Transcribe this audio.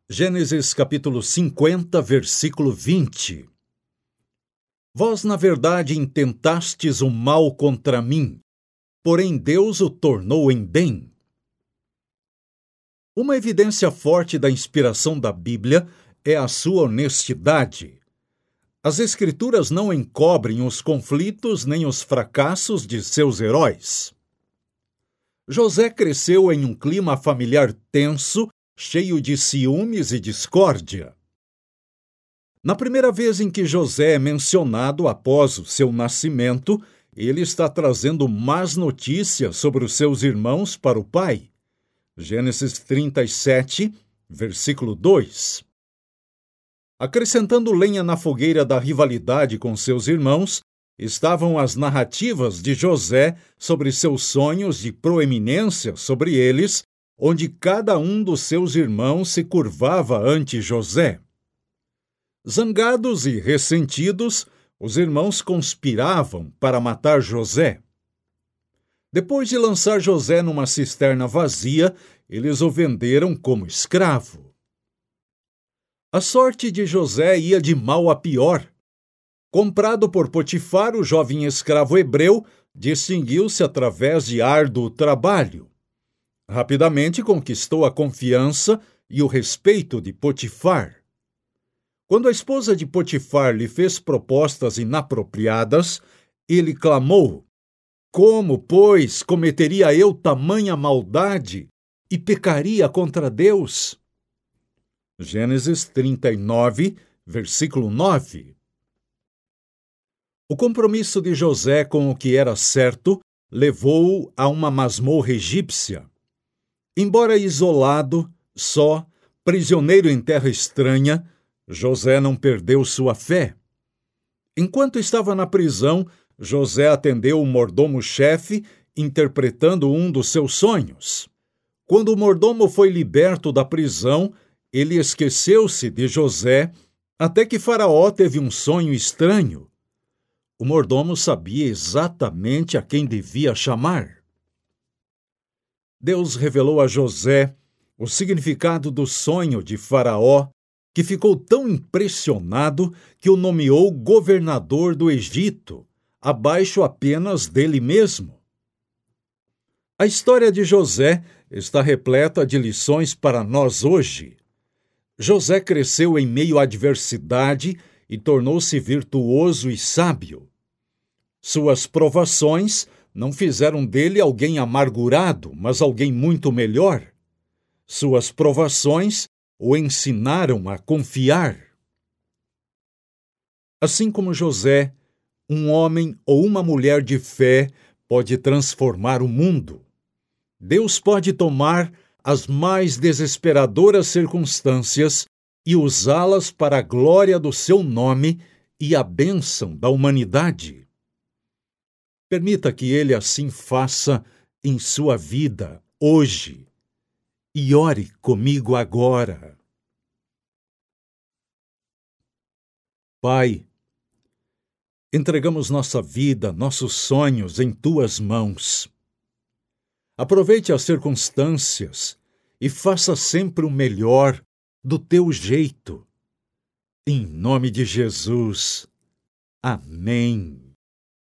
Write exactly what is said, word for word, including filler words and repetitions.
Gênesis capítulo cinquenta, versículo vinte. Vós, na verdade, intentastes o mal contra mim, porém Deus o tornou em bem. Uma evidência forte da inspiração da Bíblia é a sua honestidade. As Escrituras não encobrem os conflitos nem os fracassos de seus heróis. José cresceu em um clima familiar tenso, cheio de ciúmes e discórdia. Na primeira vez em que José é mencionado após o seu nascimento, ele está trazendo más notícias sobre os seus irmãos para o pai. Gênesis trinta e sete, versículo dois. Acrescentando lenha na fogueira da rivalidade com seus irmãos, estavam as narrativas de José sobre seus sonhos de proeminência sobre eles, onde cada um dos seus irmãos se curvava ante José. Zangados e ressentidos, os irmãos conspiravam para matar José. Depois de lançar José numa cisterna vazia, eles o venderam como escravo. A sorte de José ia de mal a pior. Comprado por Potifar, o jovem escravo hebreu distinguiu-se através de árduo trabalho. Rapidamente conquistou a confiança e o respeito de Potifar. Quando a esposa de Potifar lhe fez propostas inapropriadas, ele clamou: "Como, pois, cometeria eu tamanha maldade e pecaria contra Deus?" Gênesis trinta e nove, versículo nove. O compromisso de José com o que era certo levou-o a uma masmorra egípcia. Embora isolado, só, prisioneiro em terra estranha, José não perdeu sua fé. Enquanto estava na prisão, José atendeu o mordomo-chefe, interpretando um dos seus sonhos. Quando o mordomo foi liberto da prisão, ele esqueceu-se de José, até que Faraó teve um sonho estranho. O mordomo sabia exatamente a quem devia chamar. Deus revelou a José o significado do sonho de Faraó, que ficou tão impressionado que o nomeou governador do Egito, abaixo apenas dele mesmo. A história de José está repleta de lições para nós hoje. José cresceu em meio à adversidade e tornou-se virtuoso e sábio. Suas provações não fizeram dele alguém amargurado, mas alguém muito melhor. Suas provações o ensinaram a confiar. Assim como José, um homem ou uma mulher de fé pode transformar o mundo. Deus pode tomar as mais desesperadoras circunstâncias e usá-las para a glória do seu nome e a bênção da humanidade. Permita que Ele assim faça em sua vida, hoje. E ore comigo agora. Pai, entregamos nossa vida, nossos sonhos em Tuas mãos. Aproveite as circunstâncias e faça sempre o melhor do Teu jeito. Em nome de Jesus. Amém.